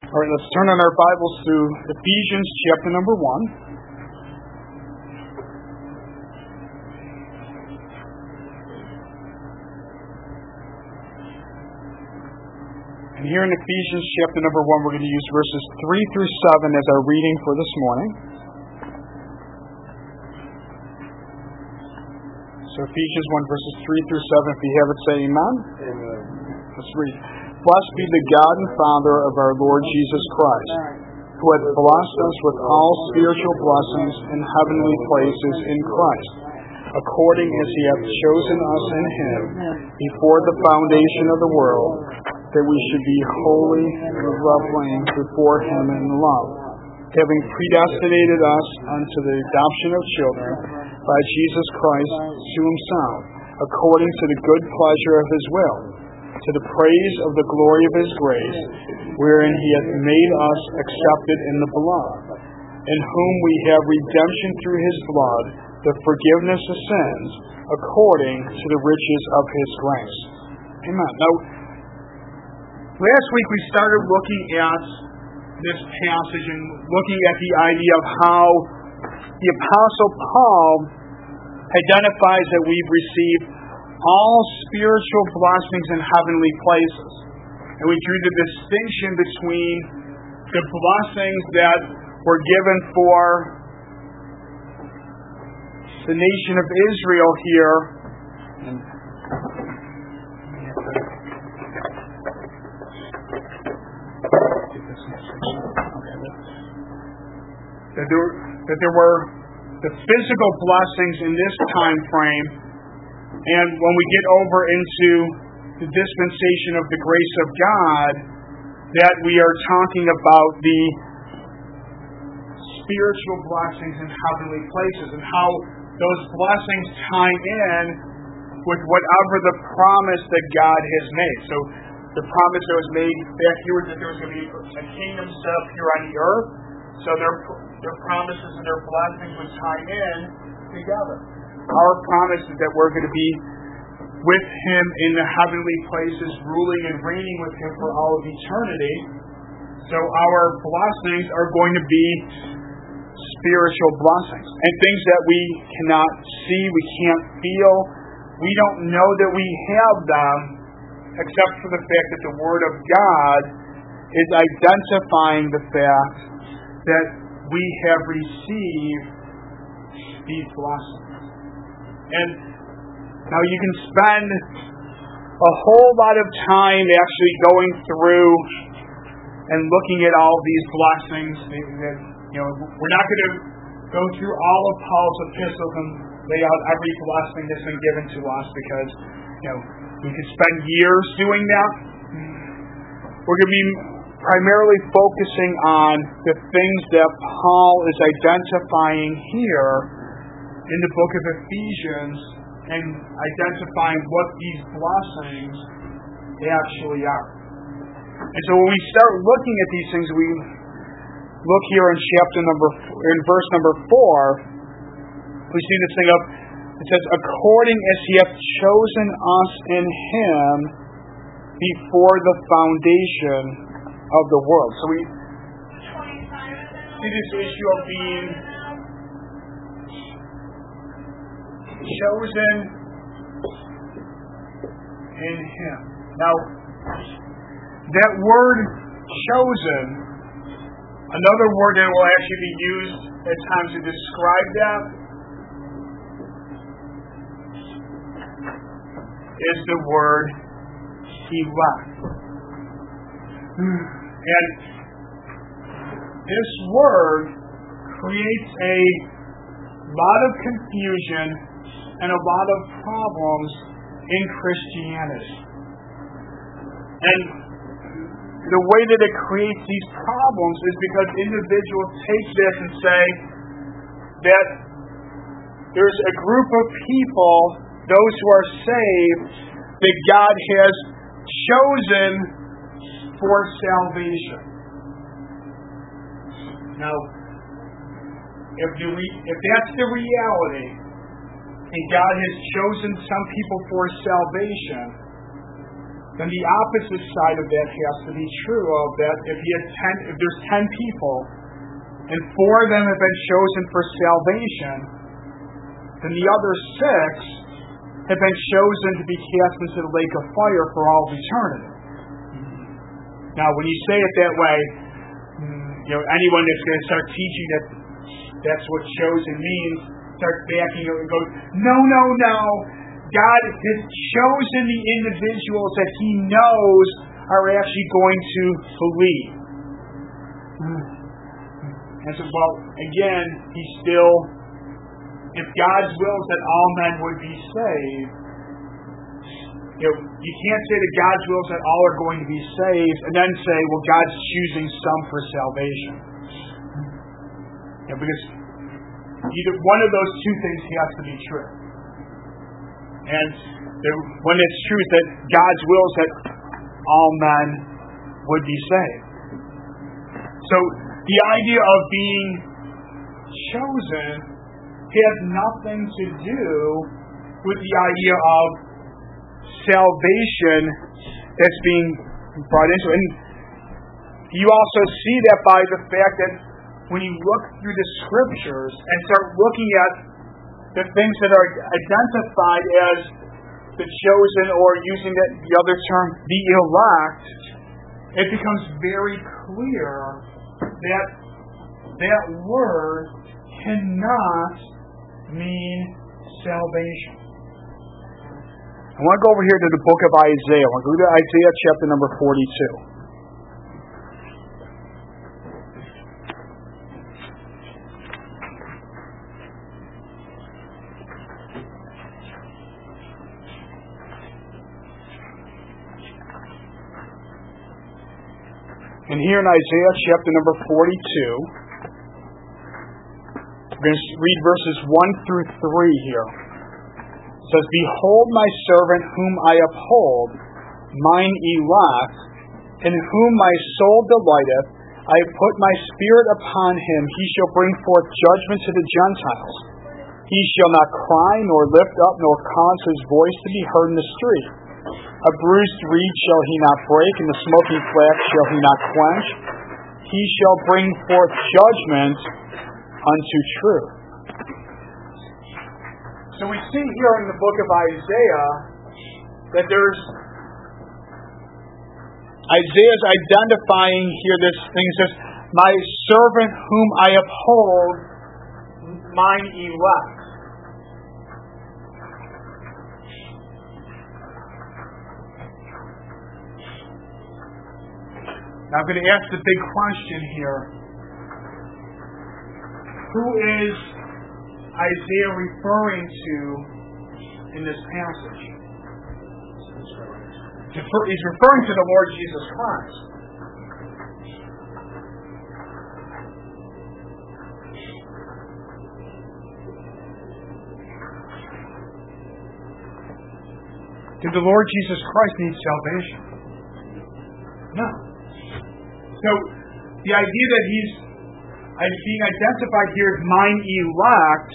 All right, let's turn on our Bibles to Ephesians chapter number 1. And here in Ephesians chapter number 1, we're going to use verses 3 through 7 as our reading for this morning. So Ephesians 1, verses 3 through 7, if you have it, say amen. Amen. Let's read. Blessed be the God and Father of our Lord Jesus Christ, who hath blessed us with all spiritual blessings in heavenly places in Christ, according as he hath chosen us in him before the foundation of the world, that we should be holy and without blame before him in love, having predestinated us unto the adoption of children by Jesus Christ to himself, according to the good pleasure of his will, to the praise of the glory of his grace, wherein he hath made us accepted in the beloved, in whom we have redemption through his blood, the forgiveness of sins, according to the riches of his grace. Amen. Now, last week we started looking at this passage and looking at the idea of how the Apostle Paul identifies that we've received all spiritual blessings in heavenly places. And we drew the distinction between the blessings that were given for the nation of Israel here. That there were the physical blessings in this time frame, and when we get over into the dispensation of the grace of God, that we are talking about the spiritual blessings in heavenly places and how those blessings tie in with whatever the promise that God has made. So the promise that was made back here that there was going to be a kingdom set up here on the earth. So their promises and their blessings would tie in together. Our promise is that we're going to be with him in the heavenly places, ruling and reigning with him for all of eternity. So our blessings are going to be spiritual blessings. And things that we cannot see, we can't feel, we don't know that we have them, except for the fact that the Word of God is identifying the fact that we have received these blessings. And now you can spend a whole lot of time actually going through and looking at all these blessings. We're not going to go through all of Paul's epistles and lay out every blessing that's been given to us because we could spend years doing that. We're going to be primarily focusing on the things that Paul is identifying here in the book of Ephesians and identifying what these blessings actually are. And so when we start looking at these things, we look here in verse number 4, we see this thing up. It says, according as he hath chosen us in him before the foundation of the world. So we see this issue of being chosen in him. Now, that word chosen, another word that will actually be used at times to describe that, is the word elect. And this word creates a lot of confusion and a lot of problems in Christianity. And the way that it creates these problems is because individuals take this and say that there's a group of people, those who are saved, that God has chosen for salvation. Now, if that's the reality, and God has chosen some people for salvation, then the opposite side of that has to be true of that if there's 10 people and 4 of them have been chosen for salvation, then the other 6 have been chosen to be cast into the lake of fire for all of eternity. Now, when you say it that way, anyone that's going to start teaching that that's what chosen means starts backing up and goes, no. God has chosen the individuals that He knows are actually going to believe. And so, well, again, if God's will is that all men would be saved, you can't say that God's will is that all are going to be saved and then say, well, God's choosing some for salvation. Because either one of those two things has to be true. And when it's true that God's will is that all men would be saved. So the idea of being chosen has nothing to do with the idea of salvation that's being brought into it. And you also see that by the fact that when you look through the Scriptures and start looking at the things that are identified as the chosen, or using the other term, the elect, it becomes very clear that that word cannot mean salvation. I want to go over here to the book of Isaiah. I want to go to Isaiah chapter number 42. And here in Isaiah chapter number 42, we're going to read verses 1 through 3 here. It says, "Behold my servant whom I uphold, mine elect, in whom my soul delighteth. I have put my spirit upon him. He shall bring forth judgment to the Gentiles. He shall not cry, nor lift up, nor cause his voice to be heard in the street. A bruised reed shall he not break, and the smoking flax shall he not quench. He shall bring forth judgment unto truth." So we see here in the book of Isaiah that Isaiah is identifying here this thing. It says, "My servant whom I uphold, mine elect." Now I'm going to ask the big question here. Who is Isaiah referring to in this passage? He's referring to the Lord Jesus Christ. Did the Lord Jesus Christ need salvation? No. So, the idea that he's being identified here as mine elect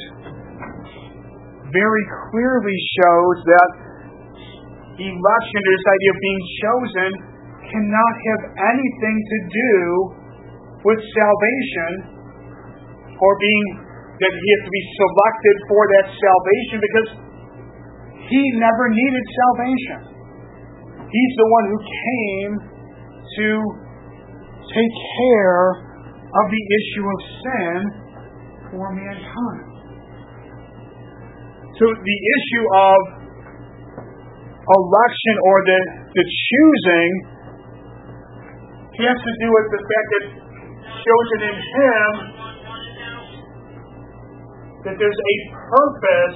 very clearly shows that election, this idea of being chosen, cannot have anything to do with salvation, or that he has to be selected for that salvation, because he never needed salvation. He's the one who came to take care of the issue of sin for mankind. So the issue of election, or the choosing, has to do with the fact that chosen in Him, that there's a purpose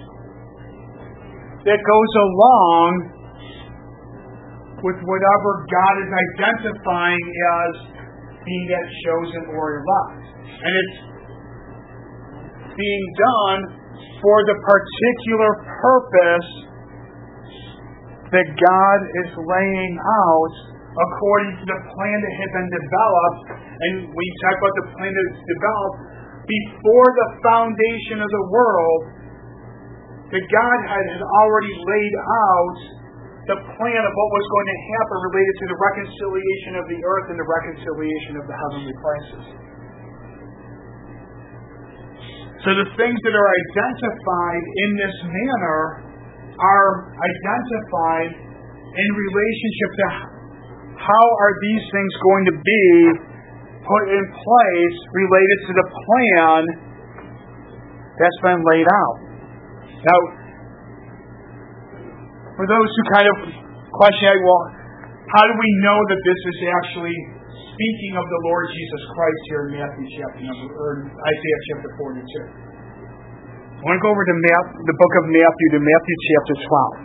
that goes along with whatever God is identifying as being that chosen or elect. And it's being done for the particular purpose that God is laying out according to the plan that had been developed. And when you talk about the plan that is developed, before the foundation of the world, that God had already laid out the plan of what was going to happen related to the reconciliation of the earth and the reconciliation of the heavenly places. So the things that are identified in this manner are identified in relationship to how are these things going to be put in place related to the plan that's been laid out. Now, for those who kind of question, well, how do we know that this is actually speaking of the Lord Jesus Christ here in Isaiah chapter 42? I want to go over to the book of Matthew, to Matthew chapter 12.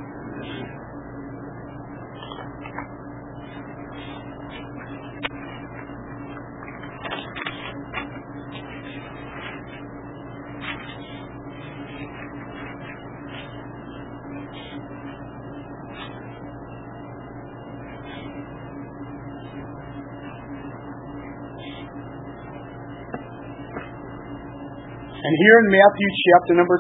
And here in Matthew chapter number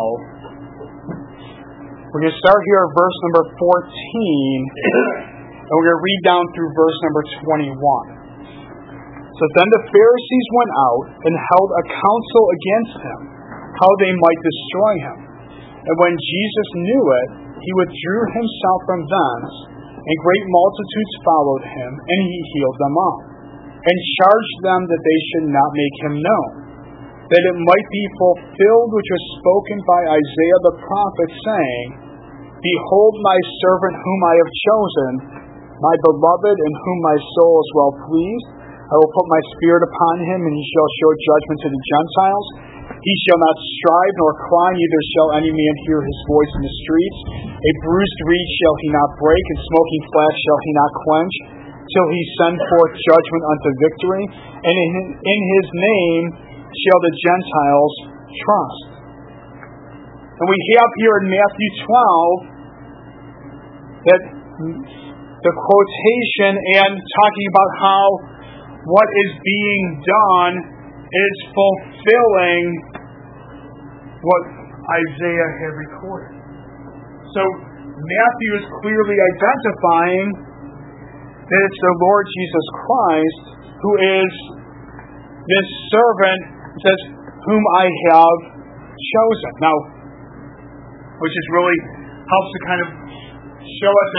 12, we're going to start here at verse number 14, and we're going to read down through verse number 21. So then the Pharisees went out and held a council against him, how they might destroy him. And when Jesus knew it, he withdrew himself from thence, and great multitudes followed him, and he healed them all, and charged them that they should not make him known, that it might be fulfilled which was spoken by Isaiah the prophet, saying, Behold my servant whom I have chosen, my beloved, in whom my soul is well pleased. I will put my spirit upon him, and he shall show judgment to the Gentiles. He shall not strive nor cry, neither shall any man hear his voice in the streets. A bruised reed shall he not break, and smoking flax shall he not quench, till he send forth judgment unto victory. And in his name shall the Gentiles trust. And we have here in Matthew 12 that the quotation and talking about how what is being done is fulfilling what Isaiah had recorded. So Matthew is clearly identifying that it's the Lord Jesus Christ who is this servant, it says, whom I have chosen. Now, which is really helps to kind of show us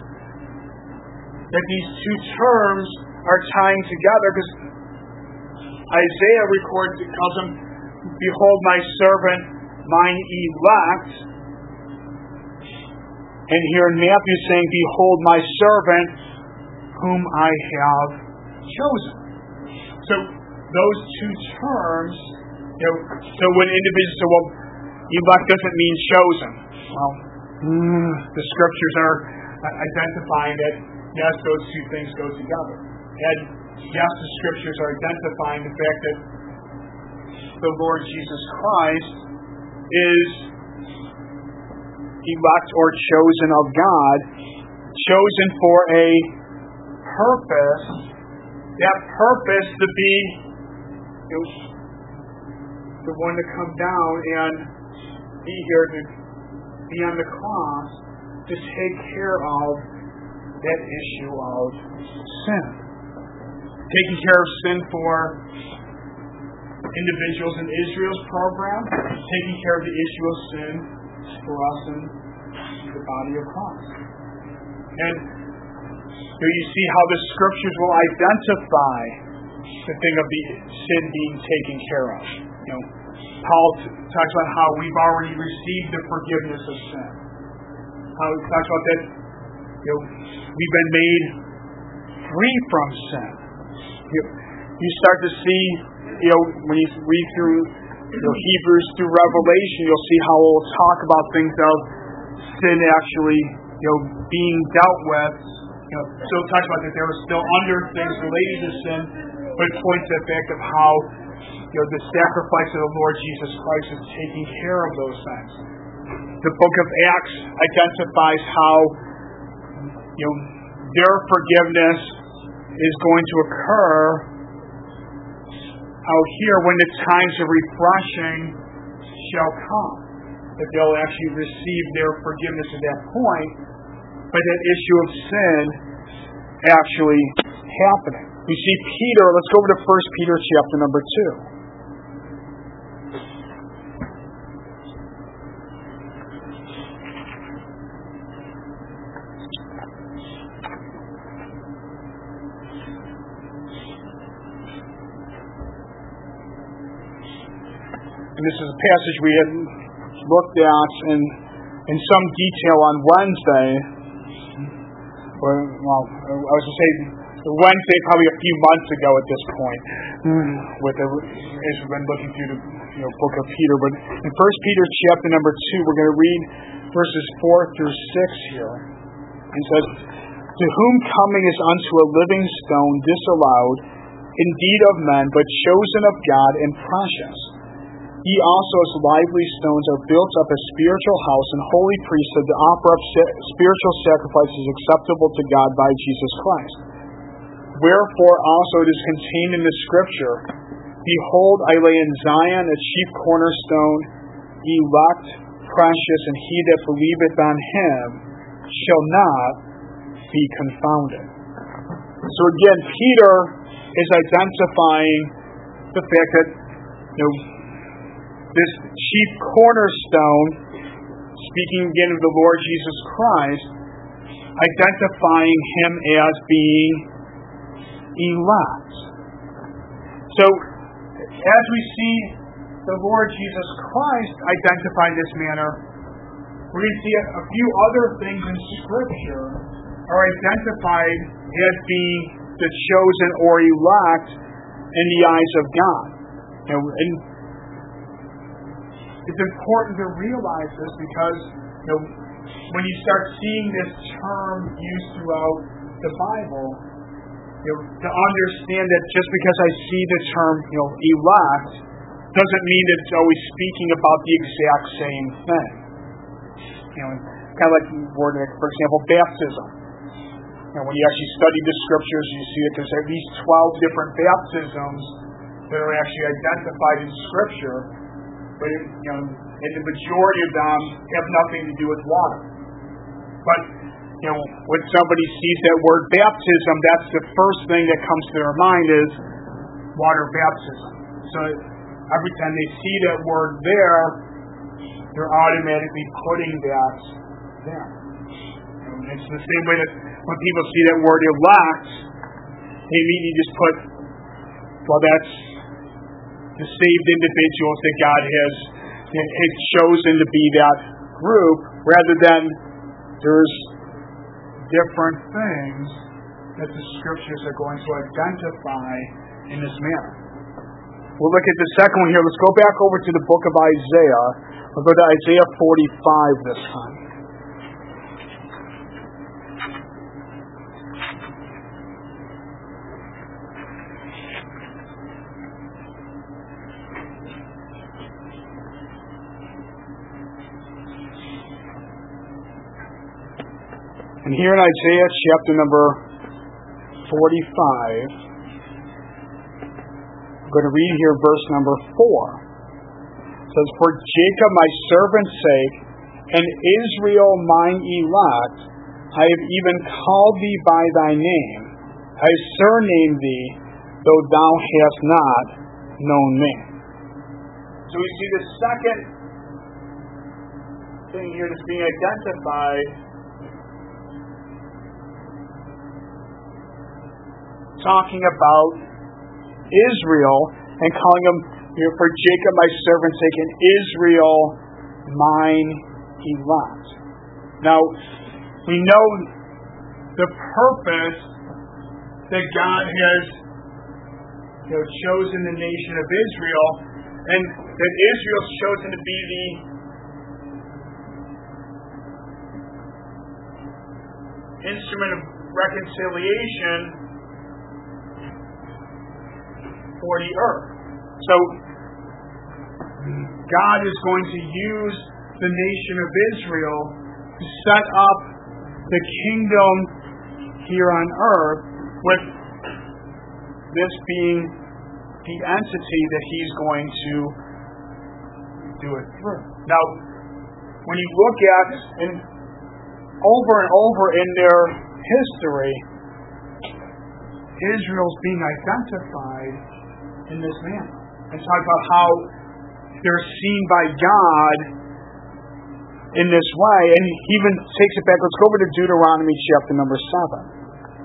that these two terms are tying together, because Isaiah records, it calls him, Behold my servant, mine elect. And here in Matthew saying, Behold my servant, whom I have chosen. So those two terms, so when individuals say, well, elect doesn't mean chosen. Well, the scriptures are identifying that, yes, those two things go together. And yes, the scriptures are identifying the fact that the Lord Jesus Christ is elect or chosen of God, chosen for a purpose, that purpose to be the one to come down and be here, to be on the cross, to take care of that issue of sin. Taking care of sin for individuals in Israel's program, taking care of the issue of sin for us in the body of Christ. And you see how the scriptures will identify the thing of the sin being taken care of. Paul talks about how we've already received the forgiveness of sin. How he talks about that we've been made free from sin. You start to see, when you read through Hebrews through Revelation, you'll see how it will talk about things of sin actually, being dealt with. So it talks about that there are still under things related to sin, but it points to the fact of how the sacrifice of the Lord Jesus Christ is taking care of those things. The book of Acts identifies how their forgiveness is going to occur out here when the times of refreshing shall come. That they'll actually receive their forgiveness at that point. by that issue of sin actually happening. We see Peter, let's go over to 1 Peter chapter number 2. And this is a passage we had looked at in some detail on Wednesday. Well, I was to say Wednesday, probably a few months ago at this point, as we've been looking through the book of Peter. But in 1 Peter chapter number 2, we're going to read verses 4 through 6 here. It says, "To whom coming is unto a living stone disallowed, indeed of men, but chosen of God and precious. Ye also as lively stones are built up a spiritual house and holy priesthood to offer up spiritual sacrifices acceptable to God by Jesus Christ. Wherefore also it is contained in the Scripture, Behold, I lay in Zion a chief cornerstone, elect, precious, and he that believeth on him shall not be confounded." So again, Peter is identifying the fact that this chief cornerstone, speaking again of the Lord Jesus Christ, identifying him as being elect. So, as we see the Lord Jesus Christ identified in this manner, we're going to see a few other things in Scripture are identified as being the chosen or elect in the eyes of God. And it's important to realize this because when you start seeing this term used throughout the Bible, to understand that just because I see the term elect doesn't mean that it's always speaking about the exact same thing. Kind of like the word, for example, baptism. When you actually study the Scriptures, you see that there's at least 12 different baptisms that are actually identified in Scripture. But and the majority of them have nothing to do with water. But when somebody sees that word baptism, that's the first thing that comes to their mind is water baptism. So every time they see that word there, they're automatically putting that there. It's the same way that when people see that word elect, they immediately just put, well, that's the saved individuals that God has chosen to be that group, rather than there's different things that the Scriptures are going to identify in this manner. We'll look at the second one here. Let's go back over to the book of Isaiah. We'll go to Isaiah 45 this time. And here in Isaiah chapter number 45, I'm going to read here verse number 4. It says, "For Jacob my servant's sake, and Israel mine elect, I have even called thee by thy name. I have surnamed thee, though thou hast not known me." So we see the second thing here that's being identified, talking about Israel and calling them, "For Jacob my servant's sake, and Israel mine elect." Now, we know the purpose that God has chosen the nation of Israel, and that Israel's chosen to be the instrument of reconciliation for the earth. So God is going to use the nation of Israel to set up the kingdom here on earth, with this being the entity that He's going to do it through. Now, when you look at, and over and over in their history, Israel's being identified in this manner. And talk about how they're seen by God in this way. And he even takes it back. Let's go over to Deuteronomy chapter number 7.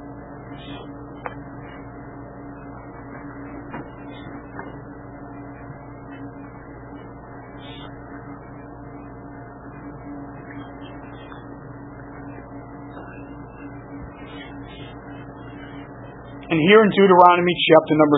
And here in Deuteronomy chapter number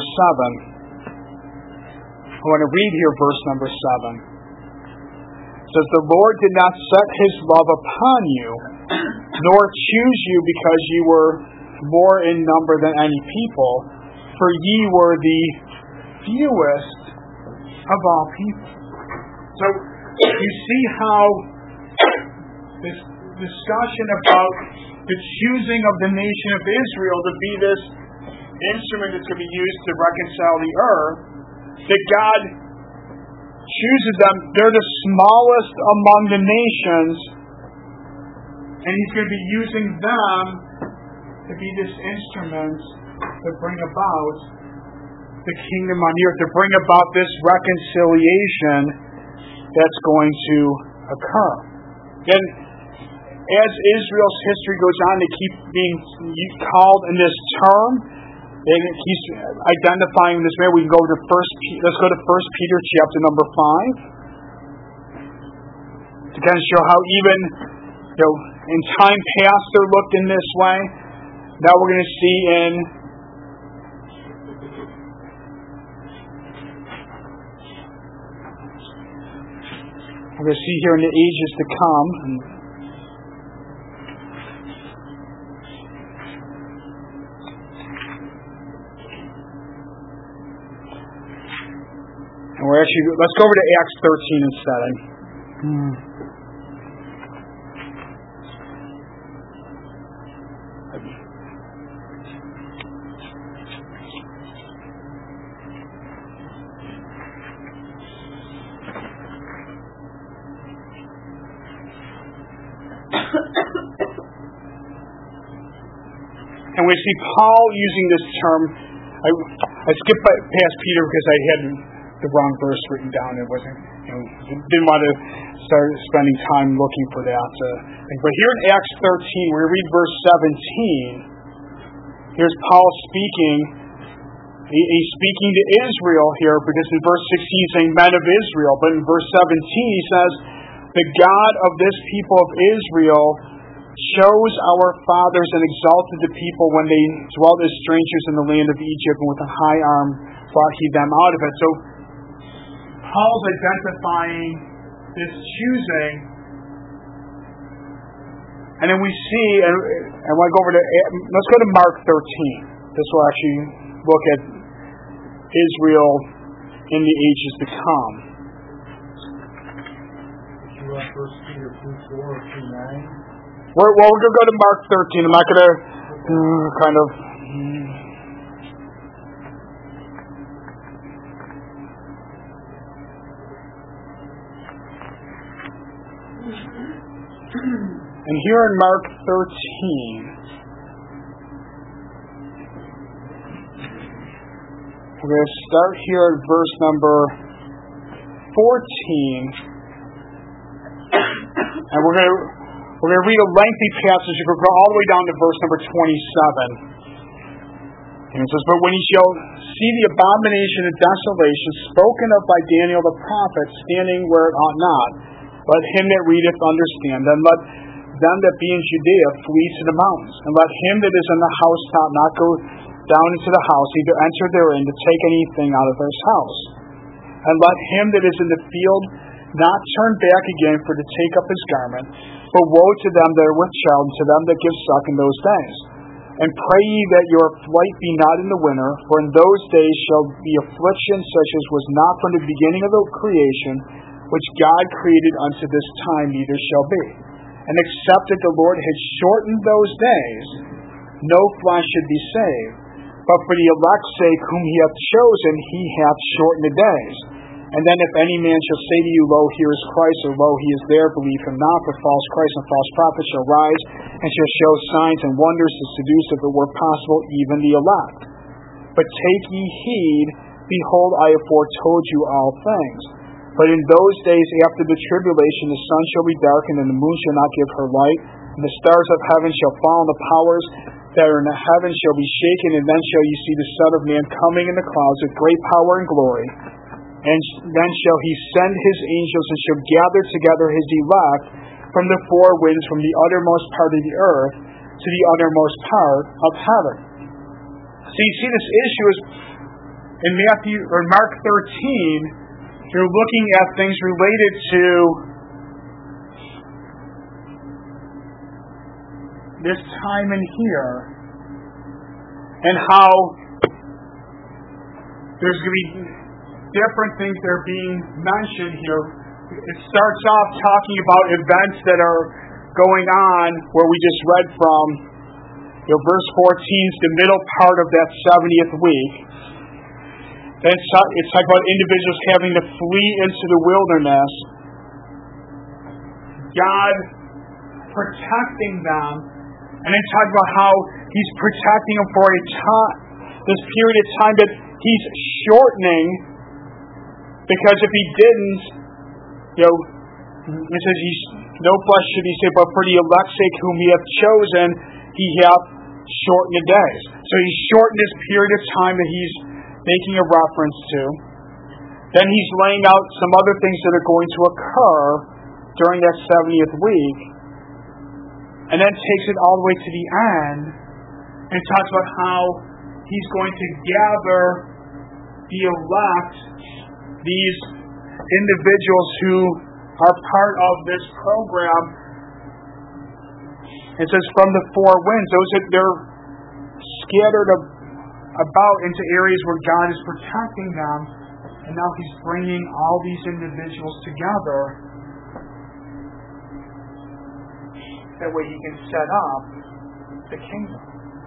7, I want to read here verse number 7. It says, "The Lord did not set his love upon you, nor choose you because ye were more in number than any people, for ye were the fewest of all people." So you see how this discussion about the choosing of the nation of Israel to be this instrument that's going to be used to reconcile the earth, that God chooses them. They're the smallest among the nations, and He's going to be using them to be this instrument to bring about the kingdom on the earth, to bring about this reconciliation that's going to occur. And as Israel's history goes on, they keep being called in this term. And he's identifying this way. We can go to let's go to 1 Peter chapter number 5. To kind of show how even in time past they're looked in this way. Now we're going to see here in the ages to come. And let's go over to Acts 13 instead. And we see Paul using this term. I skipped past Peter because I had the wrong verse written down. It wasn't, didn't want to start spending time looking for that. But here in Acts 13, we read verse 17. Here's Paul speaking. He's speaking to Israel here, because in verse 16 he's saying men of Israel. But in verse 17 he says, "The God of this people of Israel chose our fathers and exalted the people when they dwelt as strangers in the land of Egypt, and with a high arm brought he them out of it." So Paul's identifying this choosing, and then we see, and I want to go over to, let's go to Mark 13. This will actually look at Israel in the ages to come. You want 1 Peter 2:4 or 2:9? We're going to go to Mark 13. I'm not going to kind of... And here in Mark 13, we're going to start here at verse number 14, and we're going to read a lengthy passage. We'll go all the way down to verse number 27. And it says, "But when ye shall see the abomination of desolation spoken of by Daniel the prophet standing where it ought not, let him that readeth understand. Then let them that be in Judea flee to the mountains. And let him that is in the housetop not go down into the house, neither enter therein to take anything out of his house. And let him that is in the field not turn back again for to take up his garment. But woe to them that are with child, and to them that give suck in those days. And pray ye that your flight be not in the winter, for in those days shall be affliction such as was not from the beginning of the creation, which God created unto this time, neither shall be. And except that the Lord had shortened those days, no flesh should be saved. But for the elect's sake whom he hath chosen, he hath shortened the days. And then if any man shall say to you, Lo, here is Christ, or Lo, he is there, believe him not, for false Christ and false prophets shall rise, and shall show signs and wonders to seduce, if it were possible, even the elect. But take ye heed, behold, I have foretold you all things. But in those days after the tribulation, the sun shall be darkened, and the moon shall not give her light, and the stars of heaven shall fall, and the powers that are in the heaven shall be shaken, and then shall you see the Son of Man coming in the clouds with great power and glory. And then shall he send his angels, and shall gather together his elect from the four winds, from the uttermost part of the earth to the uttermost part of heaven. So you see, this issue is in Mark 13. You're looking at things related to this time and here, and how there's going to be different things that are being mentioned here. It starts off talking about events that are going on where we just read from. Verse 14 is the middle part of that 70th week. Then it's talking about individuals having to flee into the wilderness, God protecting them, and then talking about how he's protecting them for a time, this period of time that he's shortening, because if he didn't, it says no flesh should be saved, but for the elect's sake whom he hath chosen, he hath shortened the days. So he's shortened this period of time that he's making a reference to. Then he's laying out some other things that are going to occur during that 70th week, and then takes it all the way to the end and talks about how he's going to gather the elect, these individuals who are part of this program. It says from the four winds, those that they're scattered about into areas where God is protecting them, and now he's bringing all these individuals together. That way he can set up the kingdom.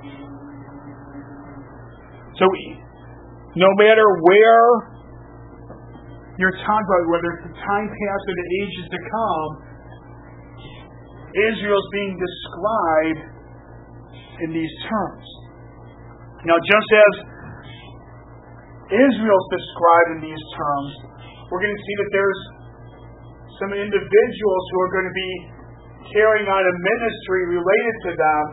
So no matter where you're talking about, whether it's the time past or the ages to come, Israel's being described in these terms. Now, just as Israel's described in these terms, we're going to see that there's some individuals who are going to be carrying on a ministry related to them.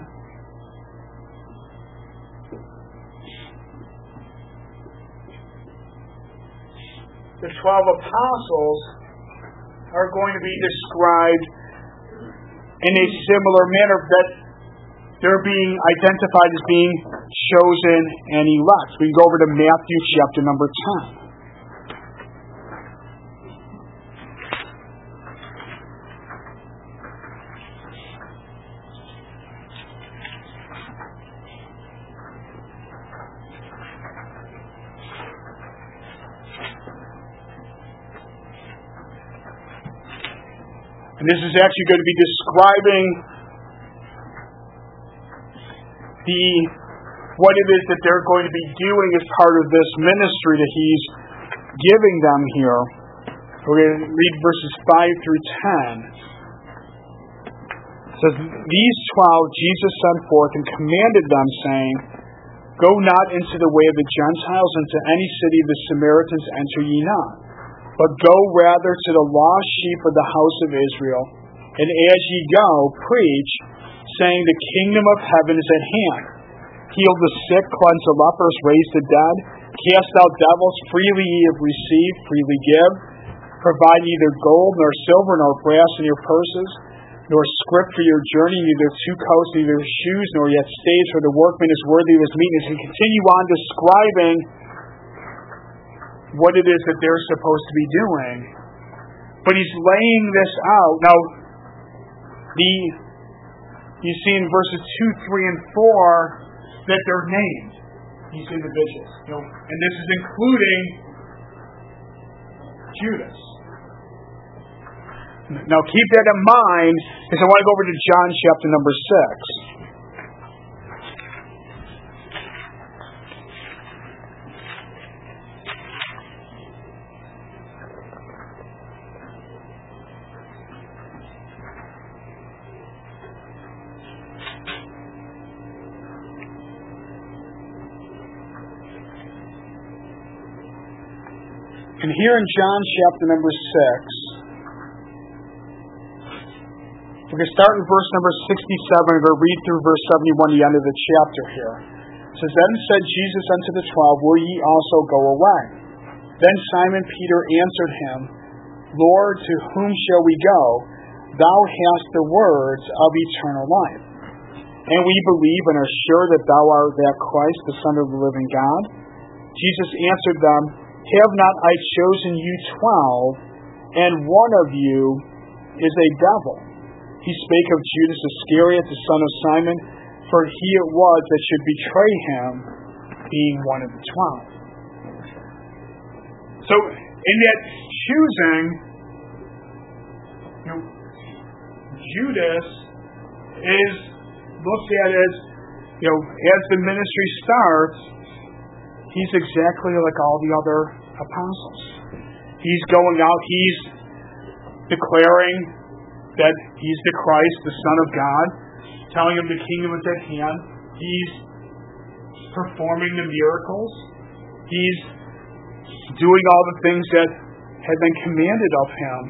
The 12 apostles are going to be described in a similar manner, that they're being identified as being chosen and elect. We can go over to Matthew chapter number 10. And this is actually going to be describing what it is that they're going to be doing as part of this ministry that he's giving them here. We're going to read verses 5 through 10. It says, These 12 Jesus sent forth and commanded them, saying, Go not into the way of the Gentiles, into any city of the Samaritans enter ye not, but go rather to the lost sheep of the house of Israel. And as ye go, preach, saying, The kingdom of heaven is at hand. Heal the sick, cleanse the lepers, raise the dead, cast out devils. Freely ye have received, freely give. Provide neither gold, nor silver, nor brass in your purses, nor scrip for your journey, neither two coats, neither shoes, nor yet staves, for the workman is worthy of his meat. And continue on describing what it is that they're supposed to be doing. But he's laying this out. Now, you see in verses 2, 3, and 4 that they're named, these individuals. And this is including Judas. Now keep that in mind, because I want to go over to John chapter number 6. And here in John chapter number 6, we're going to start in verse number 67. We're going to read through verse 71, the end of the chapter here. It says, Then said Jesus unto the 12, Will ye also go away? Then Simon Peter answered him, Lord, to whom shall we go? Thou hast the words of eternal life. And we believe and are sure that thou art that Christ, the Son of the living God. Jesus answered them, Have not I chosen you 12, and one of you is a devil? He spake of Judas Iscariot, the son of Simon, for he it was that should betray him, being one of the 12. So, in that choosing, Judas is looked at as, as the ministry starts, he's exactly like all the other apostles. He's going out, he's declaring that he's the Christ, the Son of God, telling him the kingdom is at hand. He's performing the miracles. He's doing all the things that have been commanded of him.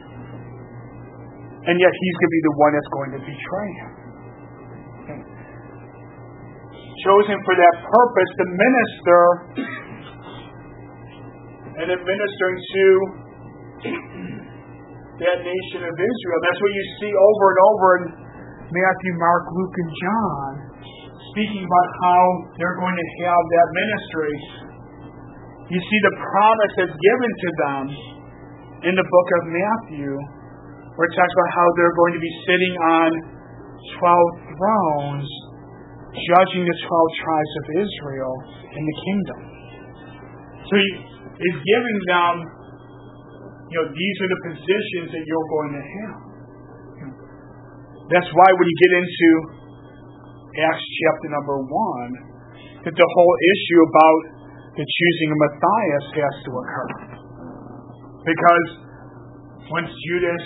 And yet he's going to be the one that's going to betray him. Okay. Chosen for that purpose to minister and administering to that nation of Israel. That's what you see over and over in Matthew, Mark, Luke, and John, speaking about how they're going to have that ministry. You see the promise that's given to them in the book of Matthew, where it talks about how they're going to be sitting on 12 thrones, judging the 12 tribes of Israel in the kingdom. So he is giving them, these are the positions that you're going to have. That's why when you get into Acts chapter number 1, that the whole issue about the choosing of Matthias has to occur. Because once Judas,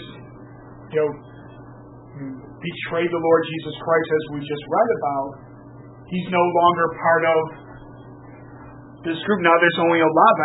betrayed the Lord Jesus Christ, as we just read about, he's no longer part of this group. Now there's only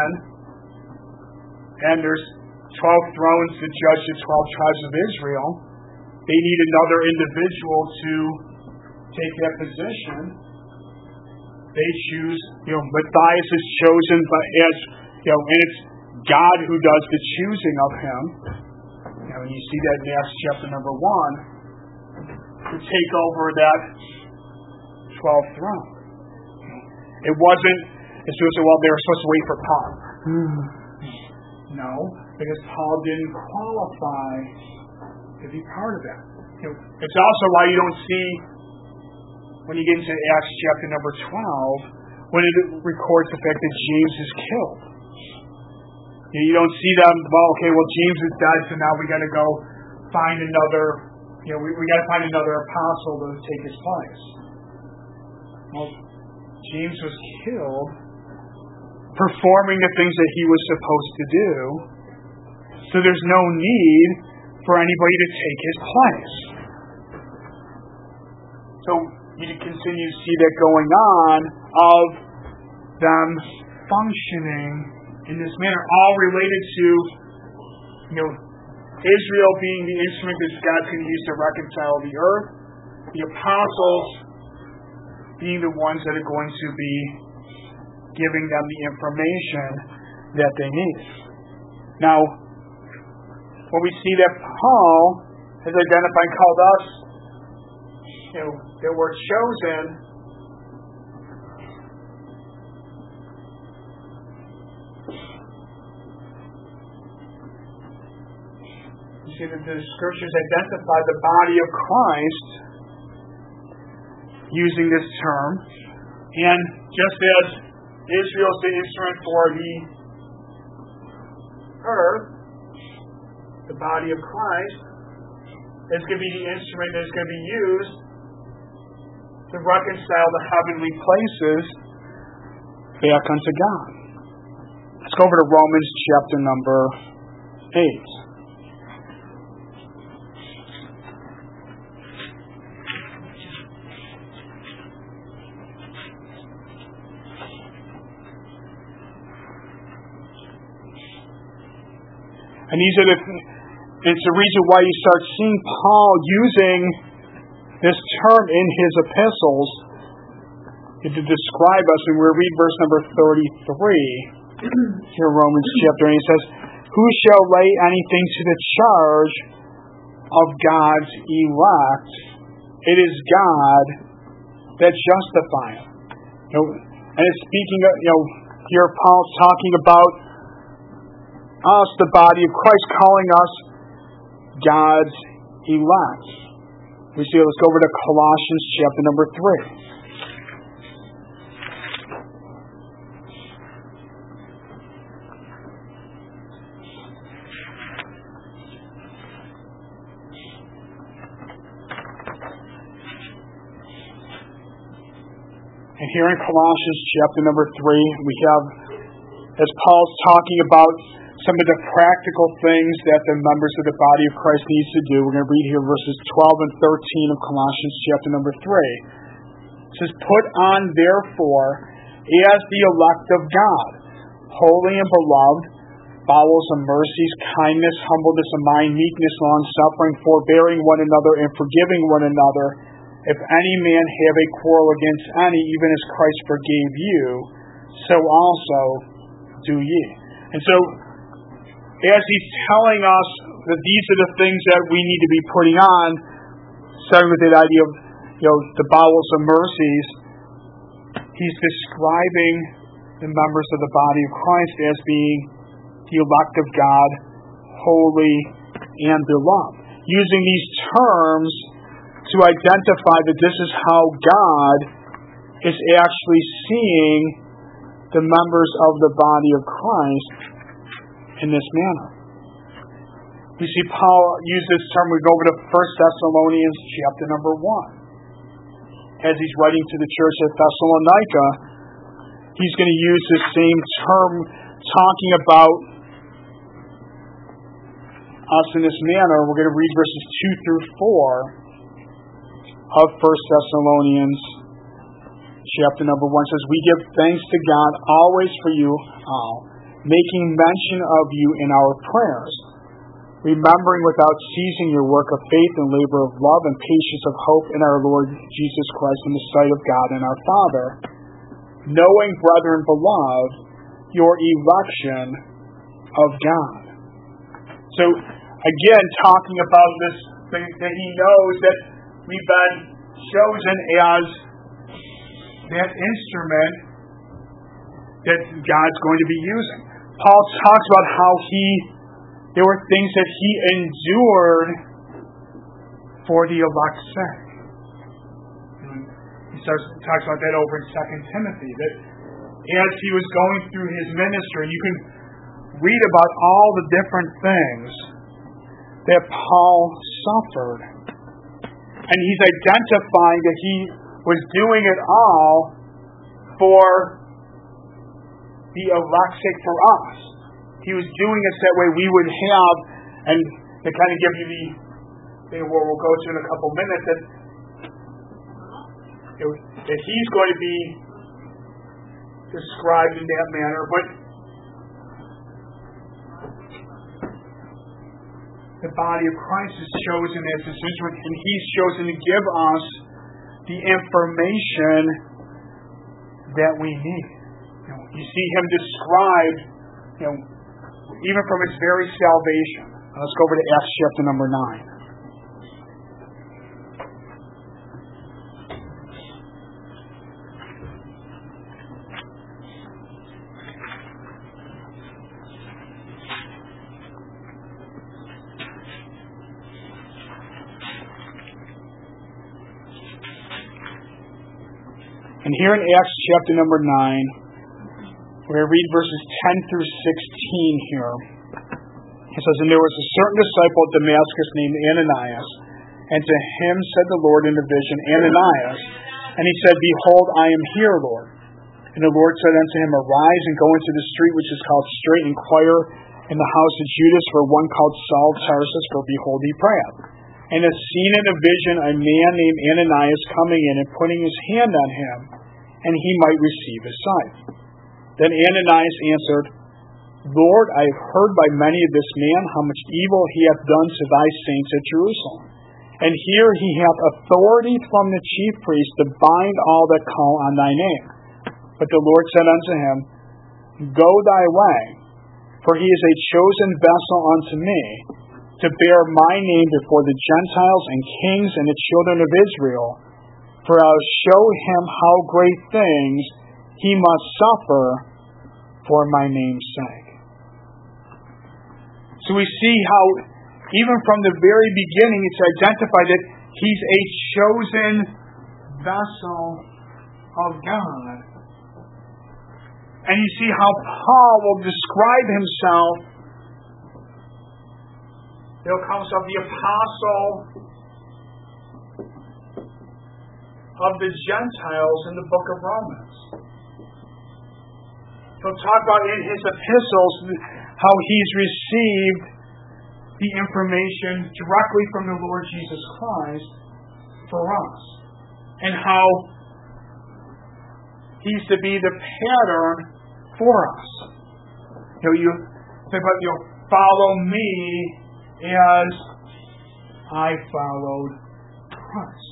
11, and there's 12 thrones to judge the 12 tribes of Israel. They need another individual to take that position. They choose, Matthias is chosen as, and it's God who does the choosing of him. And you see that in Acts chapter number 1, to take over that 12th throne. It wasn't, as people say, they were supposed to wait for Paul. No, because Paul didn't qualify to be part of that. It's also why you don't see, when you get into Acts chapter number 12, when it records the fact that James is killed. You don't see them, James is dead, so now we got to go find another, we got to find another apostle to take his place. Well, James was killed performing the things that he was supposed to do, so there's no need for anybody to take his place. So you continue to see that going on of them functioning in this manner, all related to, Israel being the instrument that God's going to use to reconcile the earth, the apostles being the ones that are going to be giving them the information that they need. Now, when we see that Paul has identified and called us, that we're chosen, you see that the scriptures identify the body of Christ using this term, and just as Israel is the instrument for the earth, the body of Christ is going to be the instrument that is going to be used to reconcile the heavenly places back unto God. Let's go over to Romans chapter number 8. And it's the reason why you start seeing Paul using this term in his epistles to describe us. And we'll read verse number 33 here in Romans chapter 8. It says, "Who shall lay anything to the charge of God's elect? It is God that justifieth." And it's speaking of, here Paul's talking about us, the body of Christ, calling us God's elect. We see, let's go over to Colossians chapter number 3. And here in Colossians chapter number 3, we have, as Paul's talking about some of the practical things that the members of the body of Christ needs to do. We're going to read here verses 12 and 13 of Colossians chapter number 3. It says, "Put on therefore as the elect of God, holy and beloved, bowels of mercies, kindness, humbleness of mind, meekness, long-suffering, forbearing one another, and forgiving one another. If any man have a quarrel against any, even as Christ forgave you, so also do ye." And so, as he's telling us that these are the things that we need to be putting on, starting with that idea of the bowels of mercies, he's describing the members of the body of Christ as being the elect of God, holy and beloved, using these terms to identify that this is how God is actually seeing the members of the body of Christ in this manner. We see Paul use this term. We go over to 1 Thessalonians chapter number 1. As he's writing to the church at Thessalonica, he's going to use this same term talking about us in this manner. We're going to read verses 2 through 4 of 1 Thessalonians chapter number 1. It says, "We give thanks to God always for you all, making mention of you in our prayers, remembering without ceasing your work of faith and labor of love and patience of hope in our Lord Jesus Christ in the sight of God and our Father, knowing, brethren beloved, your election of God." So, again, talking about this thing that he knows that we've been chosen as that instrument that God's going to be using. Paul talks about how there were things that he endured for the elect's sake. He talks about that over in 2 Timothy, that as he was going through his ministry, you can read about all the different things that Paul suffered. And he's identifying that he was doing it all for the elect's sake, for us. He was doing it so that way we would have, and to kind of give you the thing where we'll go to in a couple minutes, that he's going to be described in that manner. But the body of Christ is chosen as his instrument, and he's chosen to give us the information that we need. You see him described, even from his very salvation. Let's go over to Acts chapter number 9. And here in Acts chapter number 9, we're going to read verses 10 through 16 here. It says, "And there was a certain disciple at Damascus named Ananias, and to him said the Lord in a vision, Ananias. And he said, Behold, I am here, Lord. And the Lord said unto him, Arise and go into the street which is called Straight, and inquire in the house of Judas for one called Saul of Tarsus, for behold, he prayeth. And has seen in a vision a man named Ananias coming in and putting his hand on him, and he might receive his sight. Then Ananias answered, Lord, I have heard by many of this man how much evil he hath done to thy saints at Jerusalem. And here he hath authority from the chief priest to bind all that call on thy name. But the Lord said unto him, Go thy way, for he is a chosen vessel unto me, to bear my name before the Gentiles and kings and the children of Israel. For I'll show him how great things he must suffer for my name's sake. So we see how, even from the very beginning, it's identified that he's a chosen vessel of God. And you see how Paul will describe himself. He'll call himself the apostle of the Gentiles in the book of Romans. He'll talk about in his epistles how he's received the information directly from the Lord Jesus Christ for us. And how he's to be the pattern for us. You think about, follow me as I followed Christ.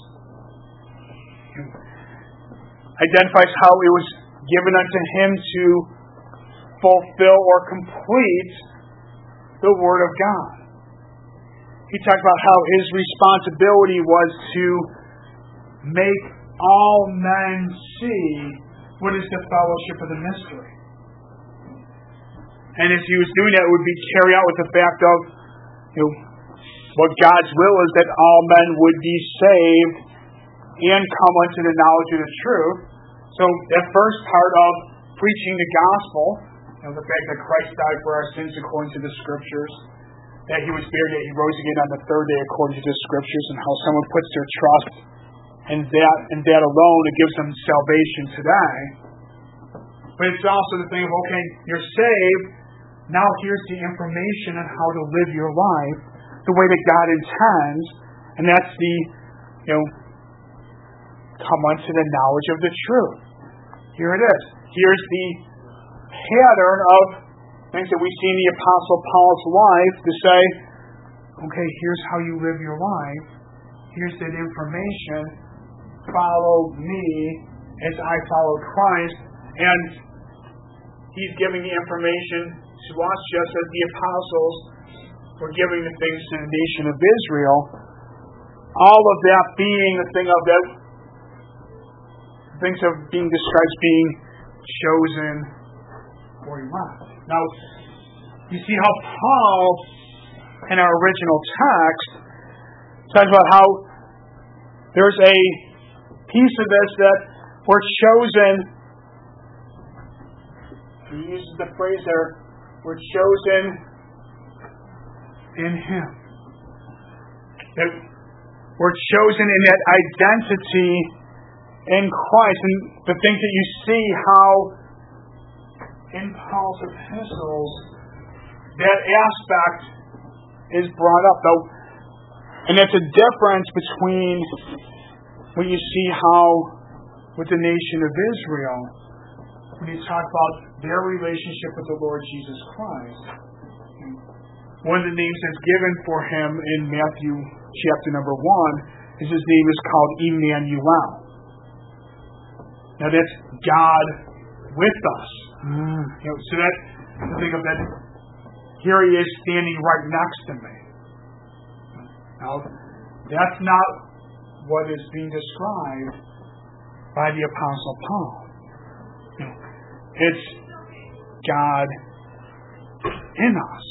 Identifies how it was given unto him to fulfill or complete the Word of God. He talked about how his responsibility was to make all men see what is the fellowship of the mystery. And if he was doing that, it would be carried out with the fact of, what God's will is that all men would be saved and come unto the knowledge of the truth. So that first part of preaching the gospel, the fact that Christ died for our sins according to the Scriptures, that he was buried, that he rose again on the third day according to the Scriptures, and how someone puts their trust in that alone, it gives them salvation today. But it's also the thing of, okay, you're saved, now here's the information on how to live your life the way that God intends, and that's the, come unto the knowledge of the truth. Here it is. Here's the pattern of things that we see in the Apostle Paul's life to say, okay, here's how you live your life. Here's that information. Follow me as I follow Christ. And he's giving the information to us just as the apostles were giving the things to the nation of Israel. All of that being the thing of that, things of being described as being chosen or elect. Now, you see how Paul, in our original text, talks about how there's a piece of this that we're chosen. He uses the phrase there, we're chosen in Him. That we're chosen in that identity in Christ. And the things that you see how in Paul's epistles, that aspect is brought up. Though, and that's a difference between when you see how with the nation of Israel, when you talk about their relationship with the Lord Jesus Christ. One of the names that's given for him in Matthew chapter number 1 is his name is called Emmanuel. Now that's God with us. So that, think of that, here he is standing right next to me. Now, that's not what is being described by the Apostle Paul. It's God in us.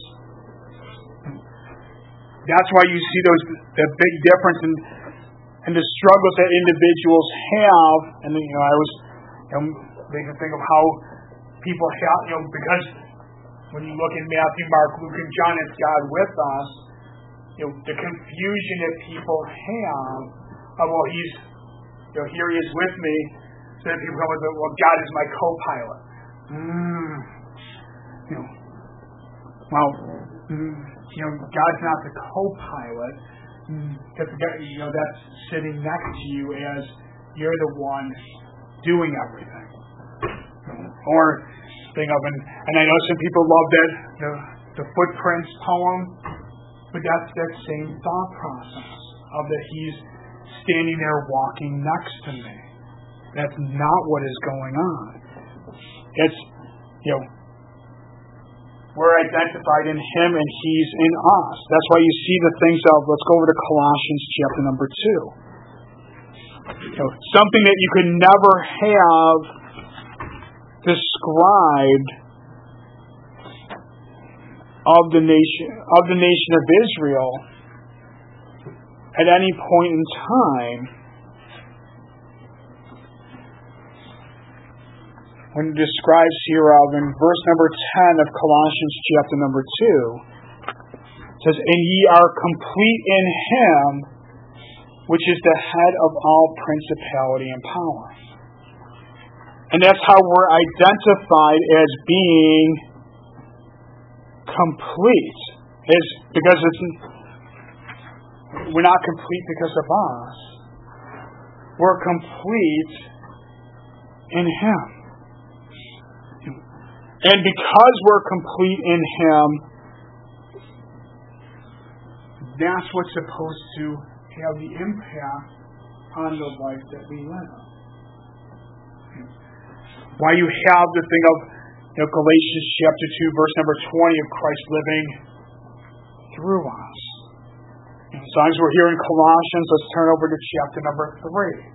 That's why you see the big difference in the struggles that individuals have. And I was making think of how people have, because when you look in Matthew, Mark, Luke, and John, it's God with us. The confusion that people have of, well, he's, here he is with me. So that people come with, well, God is my co-pilot. God's not the co-pilot. That's sitting next to you as you're the one doing everything. Or thing of, and I know some people love that, the footprints poem, but that's that same thought process of that he's standing there walking next to me. That's not what is going on. It's, we're identified in him and he's in us. That's why you see the things of, let's go over to Colossians chapter number 2. Something that you could never have described of the nation of Israel at any point in time, when it describes hereof in verse number 10 of Colossians chapter number 2, it says, "And ye are complete in him, which is the head of all principality and power." And that's how we're identified as being complete. Is because we're not complete because of us. We're complete in him. And because we're complete in him, that's what's supposed to have the impact on the life that we live. Why you have the thing of Galatians chapter 2, verse number 20 of Christ living through us. As long as we're here in Colossians, let's turn over to chapter number 3.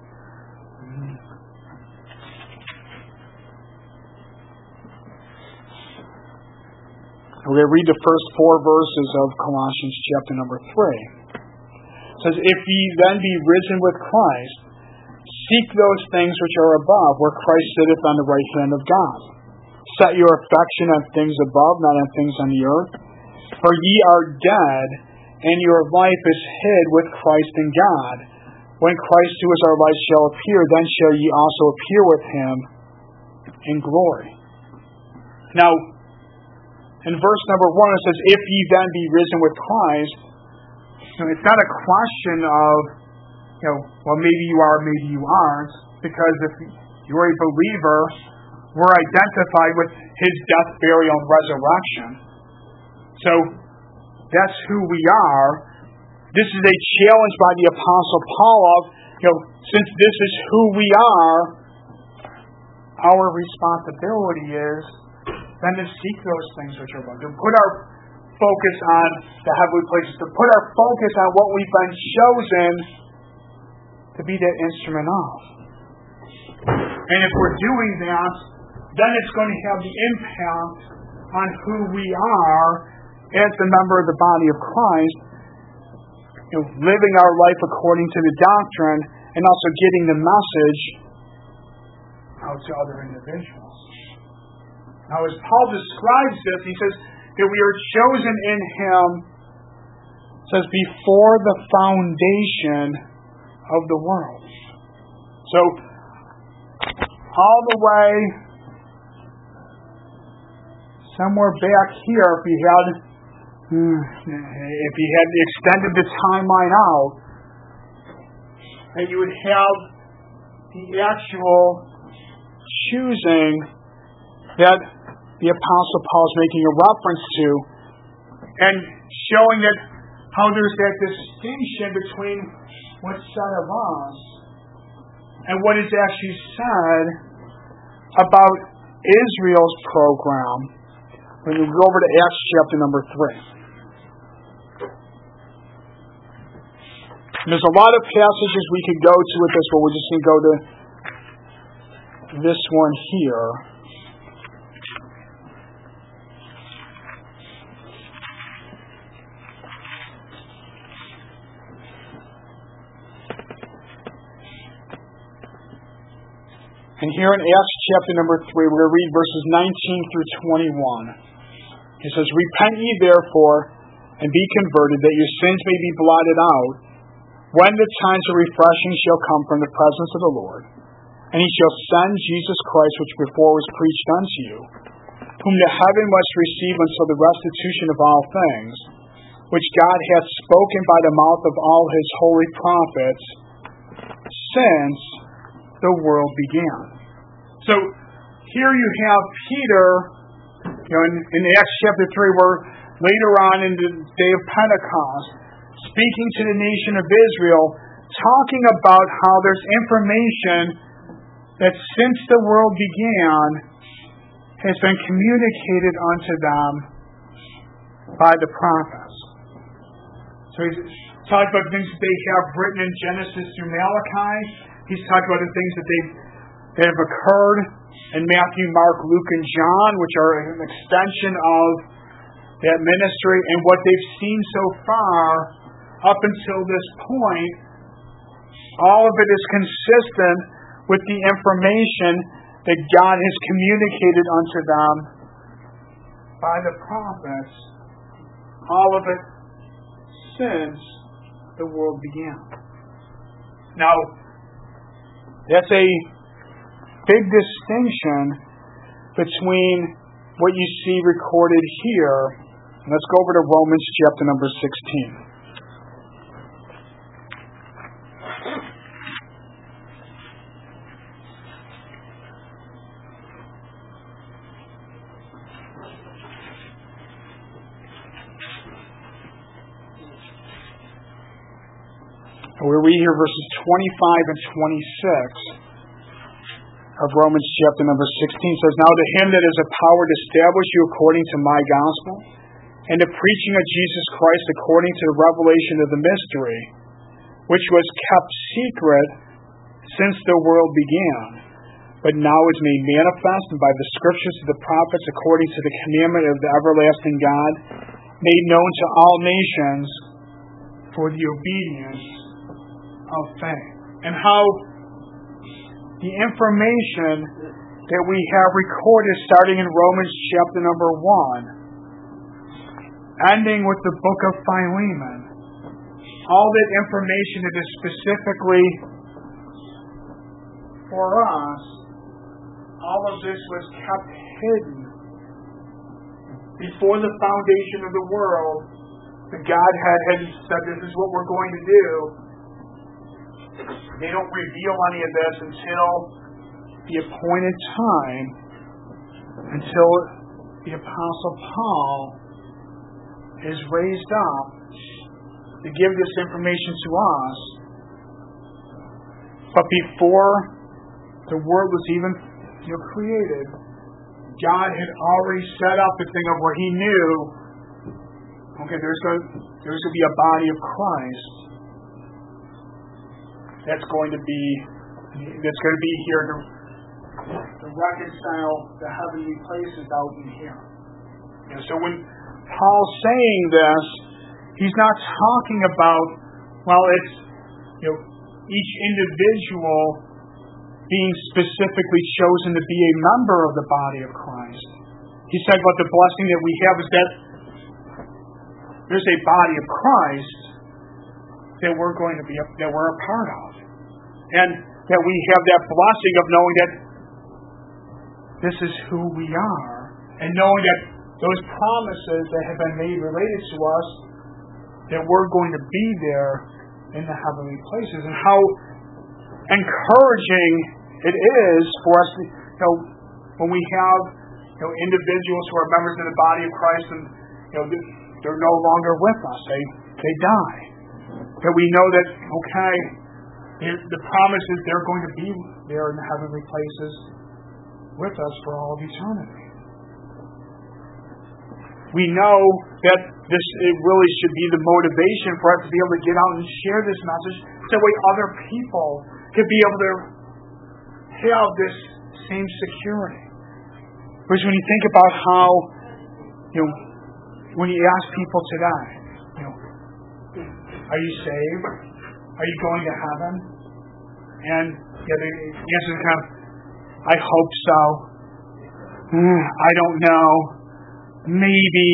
We're going to read the first 4 verses of Colossians chapter number 3. It says, "If ye then be risen with Christ, seek those things which are above, where Christ sitteth on the right hand of God. Set your affection on things above, not on things on the earth. For ye are dead, and your life is hid with Christ in God. When Christ, who is our life, shall appear, then shall ye also appear with him in glory." Now, in verse number 1, it says, "If ye then be risen with Christ," it's not a question of, well, maybe you are, maybe you aren't, because if you're a believer, we're identified with his death, burial, and resurrection. So, that's who we are. This is a challenge by the Apostle Paul of, since this is who we are, our responsibility is then to seek those things which are above, to put our focus on the heavenly places, to put our focus on what we've been chosen to be that instrument of. And if we're doing that, then it's going to have the impact on who we are as a member of the body of Christ, living our life according to the doctrine and also getting the message out to other individuals. Now, as Paul describes this, he says that we are chosen in him, it says, before the foundation of the world. So, all the way somewhere back here, if you had extended the timeline out, that you would have the actual choosing that the Apostle Paul is making a reference to, and showing that how there's that distinction between what's said of us and what is actually said about Israel's program when we go over to Acts chapter number 3. And there's a lot of passages we could go to with this, but we're just going to go to this one here. And here in Acts chapter number 3, we're going to read verses 19 through 21. It says, "Repent ye therefore, and be converted, that your sins may be blotted out, when the times of refreshing shall come from the presence of the Lord. And he shall send Jesus Christ, which before was preached unto you, whom the heaven must receive until the restitution of all things, which God hath spoken by the mouth of all his holy prophets, since the world began." So, here you have Peter, in Acts chapter 3, where later on in the day of Pentecost, speaking to the nation of Israel, talking about how there's information that since the world began has been communicated unto them by the prophets. So he's talking about things that they have written in Genesis through Malachi. He's talking about the things that have occurred in Matthew, Mark, Luke, and John, which are an extension of that ministry, and what they've seen so far up until this point. All of it is consistent with the information that God has communicated unto them by the prophets. All of it since the world began. Now, that's a big distinction between what you see recorded here. Let's go over to Romans chapter number 16. We read here verses 25 and 26 of Romans chapter number 16 says, Now to him that is a power to establish you according to my gospel, and the preaching of Jesus Christ according to the revelation of the mystery, which was kept secret since the world began, but now is made manifest by the scriptures of the prophets according to the commandment of the everlasting God, made known to all nations for the obedience of faith. And how the information that we have recorded starting in Romans chapter number 1, ending with the book of Philemon, all that information that is specifically for us, all of this was kept hidden before the foundation of the world. The Godhead had said, this is what we're going to do. They don't reveal any of this until the appointed time, until the Apostle Paul is raised up to give this information to us. But before the world was even created, God had already set up the thing of where He knew, okay, there's going to be a body of Christ that's going to be here to reconcile the heavenly places out in here. So when Paul's saying this, he's not talking about, it's each individual being specifically chosen to be a member of the body of Christ. He said about the blessing that we have is that there's a body of Christ that we're a part of. And that we have that blessing of knowing that this is who we are. And knowing that those promises that have been made related to us, that we're going to be there in the heavenly places. And how encouraging it is for us to, when we have individuals who are members of the body of Christ and they're no longer with us. They die. That we know that, the promise is they're going to be there in the heavenly places with us for all of eternity. We know that it really should be the motivation for us to be able to get out and share this message so that way other people could be able to have this same security. Because when you think about how, when you ask people today, are you saved? Are you going to heaven? And the answer is I hope so. I don't know. Maybe.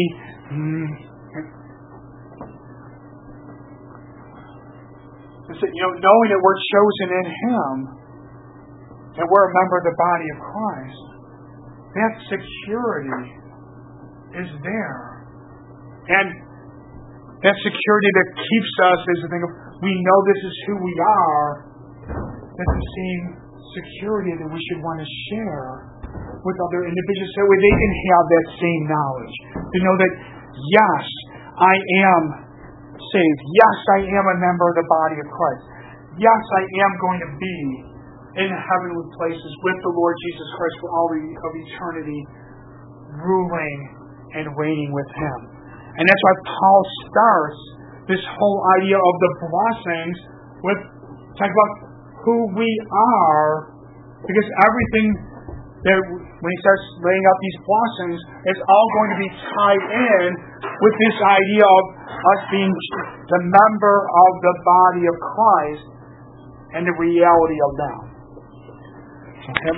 Knowing that we're chosen in Him, that we're a member of the body of Christ, that security is there. And that security that keeps us is the thing of, we know this is who we are. That's the same security that we should want to share with other individuals so they can have that same knowledge. To know that, yes, I am saved. Yes, I am a member of the body of Christ. Yes, I am going to be in heavenly places with the Lord Jesus Christ for all of eternity, ruling and reigning with Him. And that's why Paul starts this whole idea of the blessings with talking about who we are, because everything that when he starts laying out these blessings, it's all going to be tied in with this idea of us being the member of the body of Christ and the reality of that.